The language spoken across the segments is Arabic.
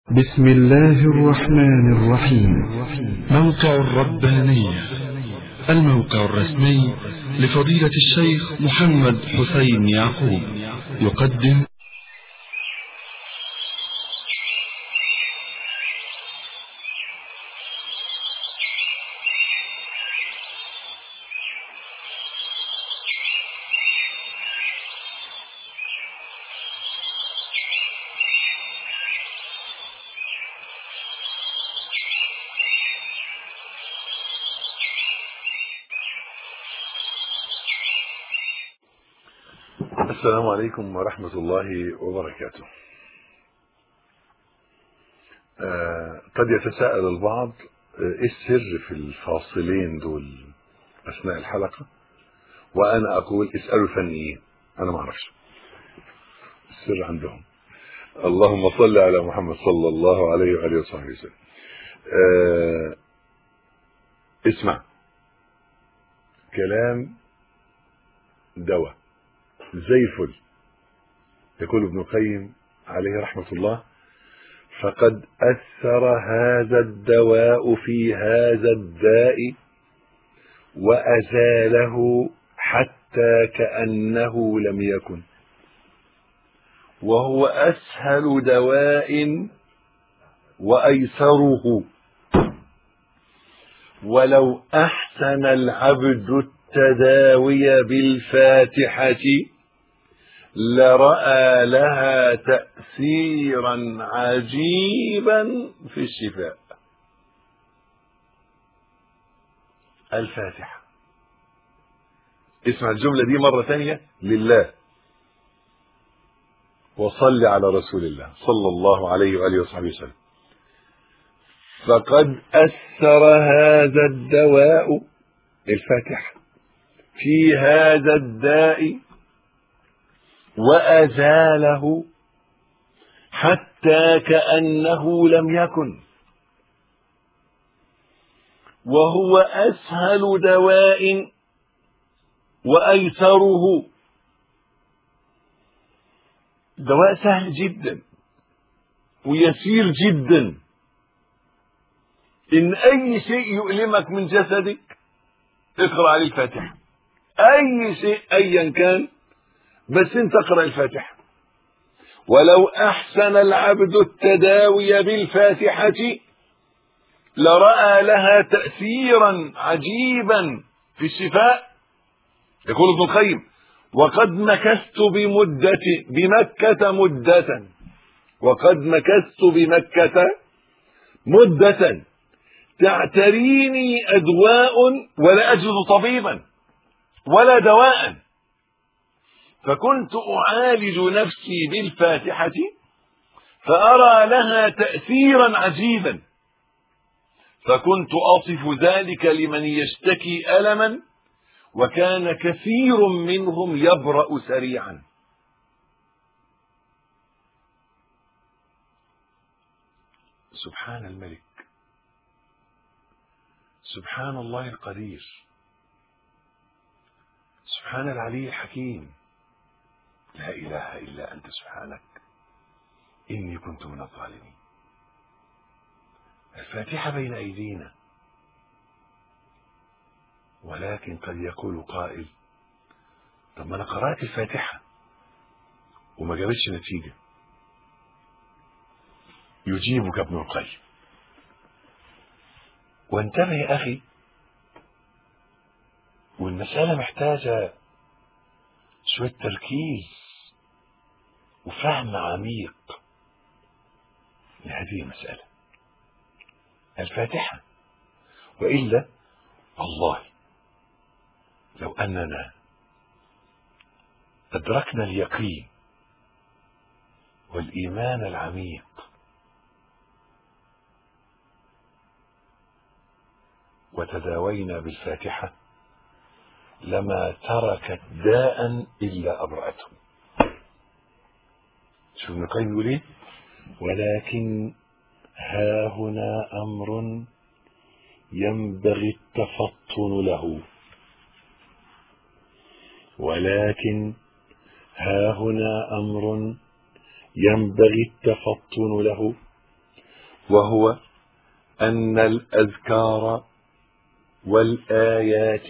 بسم الله الرحمن الرحيم. موقع الربانية، الموقع الرسمي لفضيلة الشيخ محمد حسين يعقوب، يقدم السلام عليكم ورحمة الله وبركاته. قد يتساءل البعض ايه السر في الفاصلين دول اثناء الحلقة، وانا اقول اسألوا الفنيين، انا ما اعرفش السر عندهم. اللهم صل على محمد صلى الله عليه وآله وصحبه وسلم. اسمع، كلام دواء زي الفل. يقول ابن القيم عليه رحمة الله: فقد أثر هذا الدواء في هذا الداء وأزاله حتى كأنه لم يكن، وهو أسهل دواء وأيسره. ولو أحسن العبد التداوي بالفاتحة لرأى لها تأثيرا عجيبا في الشفاء. الفاتحة. اسمع الجملة دي مرة ثانية لله، وصل على رسول الله صلى الله عليه وآله وصحبه وسلم. فقد أثر هذا الدواء، الفاتحة، في هذا الداء وأزاله حتى كأنه لم يكن، وهو أسهل دواء وأيسره. دواء سهل جدا ويسير جدا. إن أي شيء يؤلمك من جسدك اقرأ عليه الفاتحة، أي شيء أيا كان، بس انت اقرأ الفاتحة. ولو أحسن العبد التداوي بالفاتحة لرأى لها تأثيرا عجيبا في الشفاء. يقول ابن القيم: وقد مكثت بمكة مدة تعتريني أدواء ولا أجد طبيبا ولا دواء، فكنت أعالج نفسي بالفاتحة فأرى لها تأثيرا عجيبا، فكنت أصف ذلك لمن يشتكي ألما، وكان كثير منهم يبرأ سريعا. سبحان الملك، سبحان الله القدير، سبحان العلي الحكيم، لا إله إلا أنت سبحانك إني كنت من الظالمين. الفاتحة بين أيدينا، ولكن قد يقول قائل: طب ما أنا قرأت الفاتحة وما جابتش نتيجة. يجيبك ابن القيم: وانتبه يا أخي، والمسألة محتاجة شوية تركيز وفهم عميق لهذه المسألة، الفاتحة. وإلا والله لو أننا أدركنا اليقين والإيمان العميق وتداوينا بالفاتحة لما تركت داء إلا أبرأته. شوف ابن القيم يقول إيه: ولكن ها هنا أمر ينبغي التفطن له، ولكن ها هنا أمر ينبغي التفطن له وهو أن الأذكار والآيات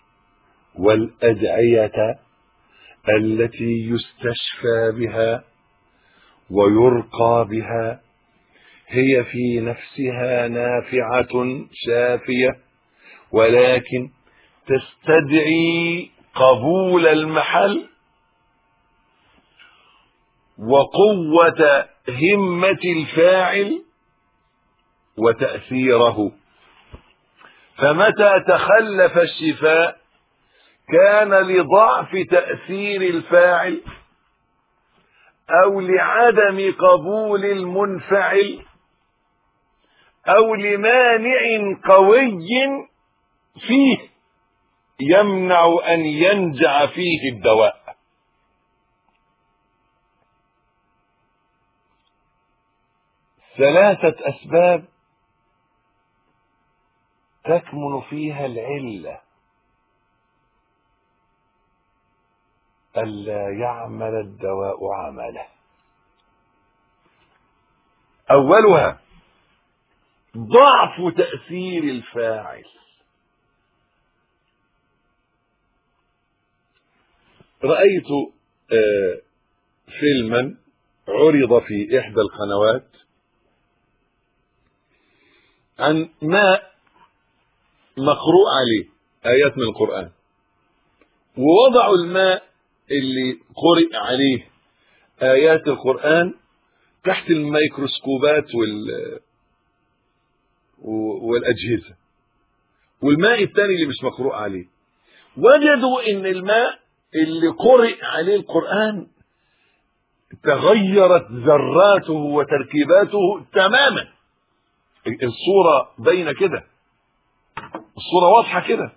والأدعية التي يستشفى بها ويرقى بها هي في نفسها نافعة شافية، ولكن تستدعي قبول المحل وقوة همة الفاعل وتأثيره. فمتى تخلف الشفاء كان لضعف تأثير الفاعل أو لعدم قبول المنفعل أو لمانع قوي فيه يمنع أن ينجع فيه الدواء. ثلاثة أسباب تكمن فيها العلة ألا يعمل الدواء عمله. أولها ضعف تأثير الفاعل. رأيت فيلما عرض في إحدى القنوات عن ماء مقروء عليه آيات من القرآن، ووضعوا الماء اللي قرئ عليه آيات القرآن تحت الميكروسكوبات والأجهزة، والماء الثاني اللي مش مقروء عليه، وجدوا ان الماء اللي قرئ عليه القرآن تغيرت ذراته وتركيباته تماما. الصورة باينة كده، الصورة واضحة كده.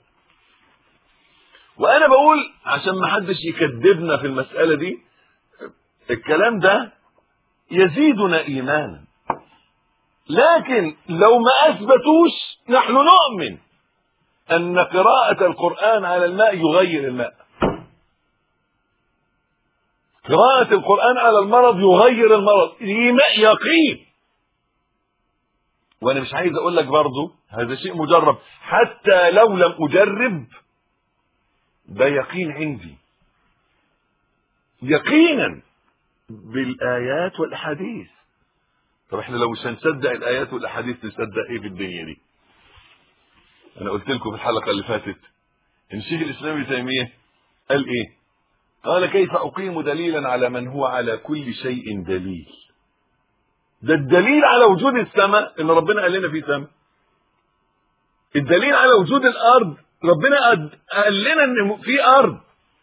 وانا بقول عشان ما حدش يكذبنا في المسألة دي، الكلام ده يزيدنا ايمانا، لكن لو ما اثبتوش نحن نؤمن ان قراءة القرآن على الماء يغير الماء، قراءة القرآن على المرض يغير المرض، يقين. وانا مش عايز اقول لك برضو هذا شيء مجرب، حتى لو لم اجرب ده يقين عندي، يقينا بالايات والاحاديث. طب احنا لو مش هنصدق الايات والاحاديث نصدق ايه في الدنيا دي؟ انا قلت لكم في الحلقه اللي فاتت ان شيخ الاسلام ابن تيميه قال ايه؟ قال كيف اقيم دليلا على من هو على كل شيء دليل. ده الدليل على وجود السماء ان ربنا قال لنا في سماء، الدليل على وجود الارض ربنا قال لنا ان في ارض.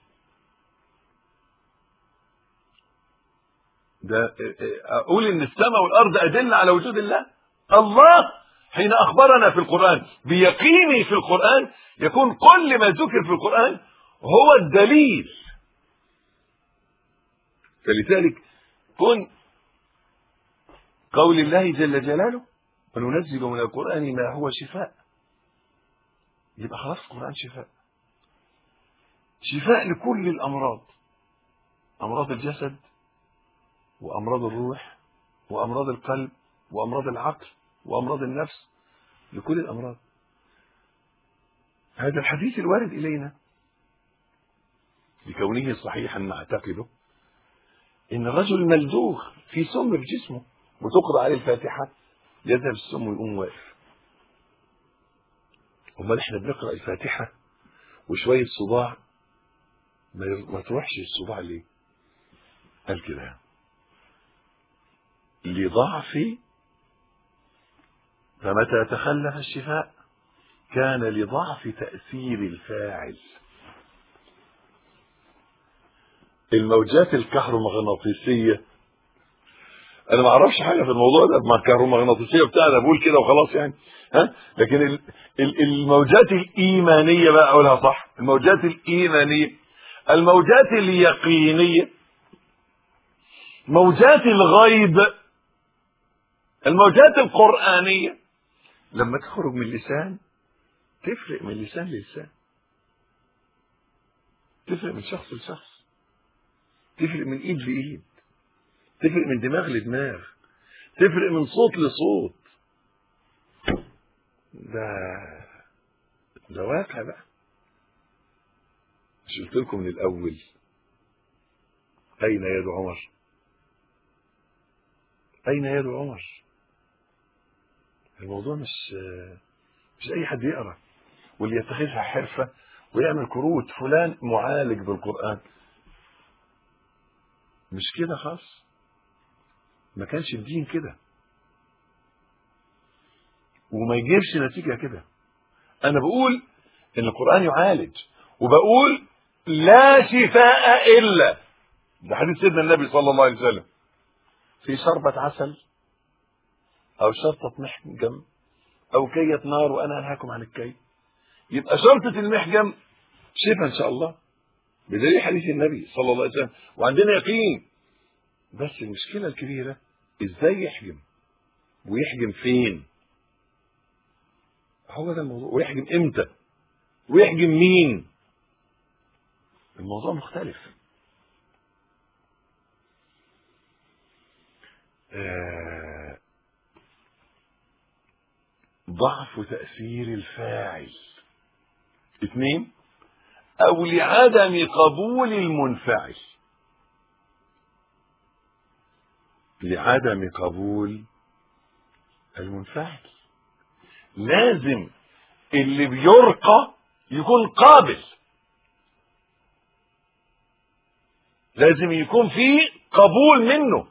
ده اقول ان السماء والارض ادله على وجود الله. الله حين اخبرنا في القرآن بيقيني في القرآن يكون كل ما ذكر في القرآن هو الدليل. فلذلك كن قول الله جل جلاله وننزل من القرآن ما هو شفاء، يبقى خلاص القرآن شفاء، شفاء لكل الأمراض، أمراض الجسد وأمراض الروح وأمراض القلب وأمراض العقل وأمراض النفس، لكل الأمراض. هذا الحديث الوارد إلينا لكونه صحيحا نعتقده إن الرجل ملدوغ في سم في جسمه وتقرأ عليه الفاتحة يذهب السم ويقوم واقف. امال احنا بنقرأ الفاتحة وشوية صداع ما تروحش الصداع ليه؟ قال كده لضعف، فمتى تخلف الشفاء كان لضعف تأثير الفاعل. الموجات الكهرومغناطيسية انا ما اعرفش حاجه في الموضوع ده، مع الكهرومغناطيسيه بتاعنا بقول كده وخلاص يعني، لكن الموجات الايمانيه بقى اقولها صح، الموجات الايمانيه، الموجات اليقينيه، موجات الغيب، الموجات القرآنيه لما تخرج من اللسان تفرق من لسان للسان، تفرق من شخص لشخص، تفرق من ايد لايد، تفرق من دماغ لدماغ، تفرق من صوت لصوت. ده واقع بقى. مش قلت لكم من الأول أين يد عمر؟ أين يد عمر؟ الموضوع مش أي حد يقرأ واللي يتخذها حرفة ويعمل كروت فلان معالج بالقرآن. مش كده خالص، ما كانش الدين كده وما يجيبش نتيجة كده. أنا بقول إن القرآن يعالج، وبقول لا شفاء إلا، ده حديث سيدنا النبي صلى الله عليه وسلم، في شربة عسل أو شرطة محجم أو كية نار وأنا أنهاكم عن الكي. يبقى شرطة المحجم شفاء إن شاء الله بدليل حديث النبي صلى الله عليه وسلم، وعندنا يقين. بس المشكلة الكبيرة إزاي يحجم، ويحجم فين؟ هو ده الموضوع. ويحجم إمتى، ويحجم مين؟ الموضوع مختلف. ضعف تأثير الفاعل. 2، أو لعدم قبول المنفعل. لعدم قبول المنفعل. لازم اللي بيرقى يكون قابل، لازم يكون فيه قبول منه،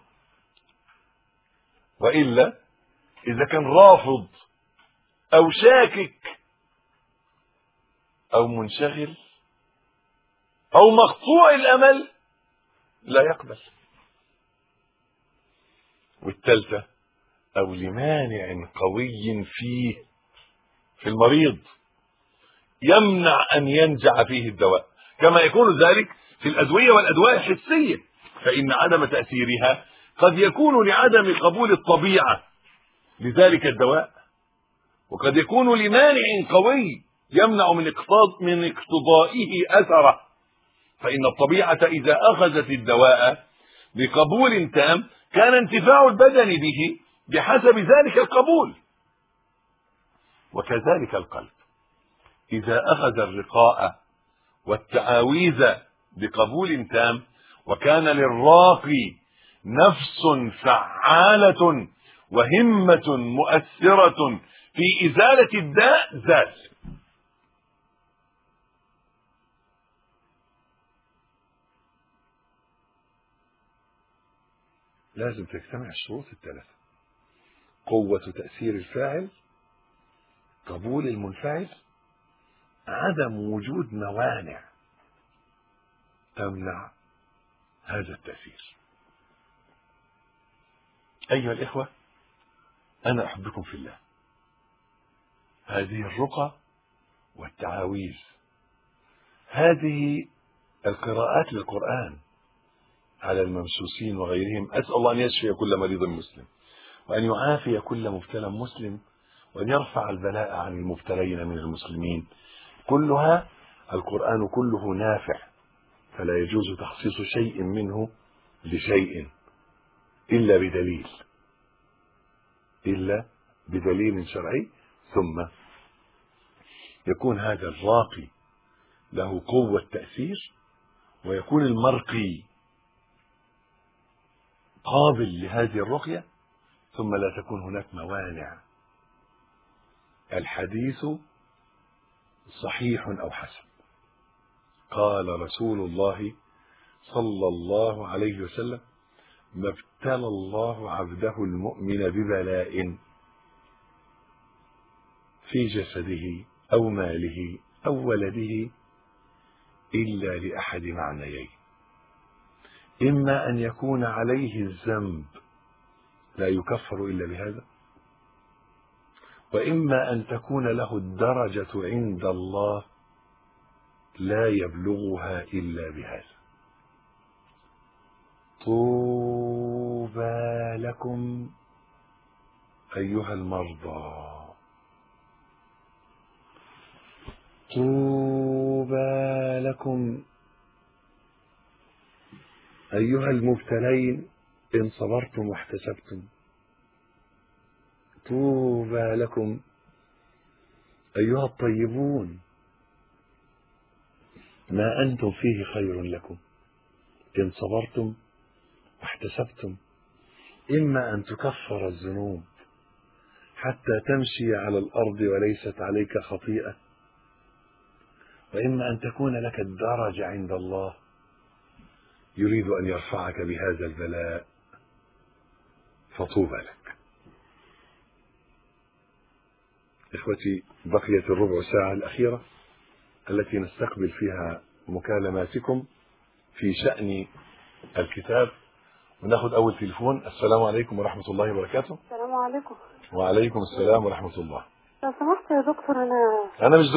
وإلا إذا كان رافض أو شاكك أو منشغل أو مقطوع الأمل لا يقبل. والثالثة، أو لمانع قوي فيه، في المريض، يمنع أن ينجع فيه الدواء، كما يكون ذلك في الأدوية والأدواء الحسية، فإن عدم تأثيرها قد يكون لعدم قبول الطبيعة لذلك الدواء، وقد يكون لمانع قوي يمنع من اقتضائه أثره، فإن الطبيعة إذا أخذت الدواء بقبول تام كان انتفاع البدن به بحسب ذلك القبول. وكذلك القلب إذا أخذ الرقاء والتعاويذ بقبول تام وكان للراقي نفس فعالة وهمة مؤثرة في إزالة الداء زال. لازم تجتمع الشروط الثلاثة: قوة تأثير الفاعل، قبول المنفعل، عدم وجود موانع تمنع هذا التأثير. أيها الإخوة، أنا أحبكم في الله. هذه الرقى والتعاويذ، هذه القراءات للقرآن على الممسوسين وغيرهم، أسأل الله أن يشفي كل مريض مسلم، وأن يعافي كل مبتلى مسلم، وأن يرفع البلاء عن المبتلين من المسلمين. كلها القرآن كله نافع، فلا يجوز تخصيص شيء منه لشيء إلا بدليل شرعي. ثم يكون هذا الراقي له قوة تأثير، ويكون المرقي قابل لهذه الرقية، ثم لا تكون هناك موانع. الحديث صحيح أو حسن. قال رسول الله صلى الله عليه وسلم: ما ابتلى الله عبده المؤمن ببلاء في جسده أو ماله أو ولده إلا لأحد معنيين: إما أن يكون عليه الذنب لا يكفر إلا بهذا، وإما أن تكون له الدرجة عند الله لا يبلغها إلا بهذا. طوبى لكم أيها المرضى، طوبى لكم أيها المبتلين إن صبرتم واحتسبتم، طوبى لكم أيها الطيبون ما أنتم فيه خير لكم إن صبرتم واحتسبتم، إما أن تكفر الذنوب حتى تمشي على الأرض وليست عليك خطيئة، وإما أن تكون لك الدرجة عند الله يريد أن يرفعك بهذا البلاء، فطوبى لك. إخوتي، بقيت الربع ساعة الأخيرة التي نستقبل فيها مكالماتكم في شأن الكتاب، وناخذ أول تليفون. السلام عليكم ورحمة الله وبركاته. السلام عليكم. وعليكم السلام ورحمة الله. لو سمحت يا دكتور، أنا مش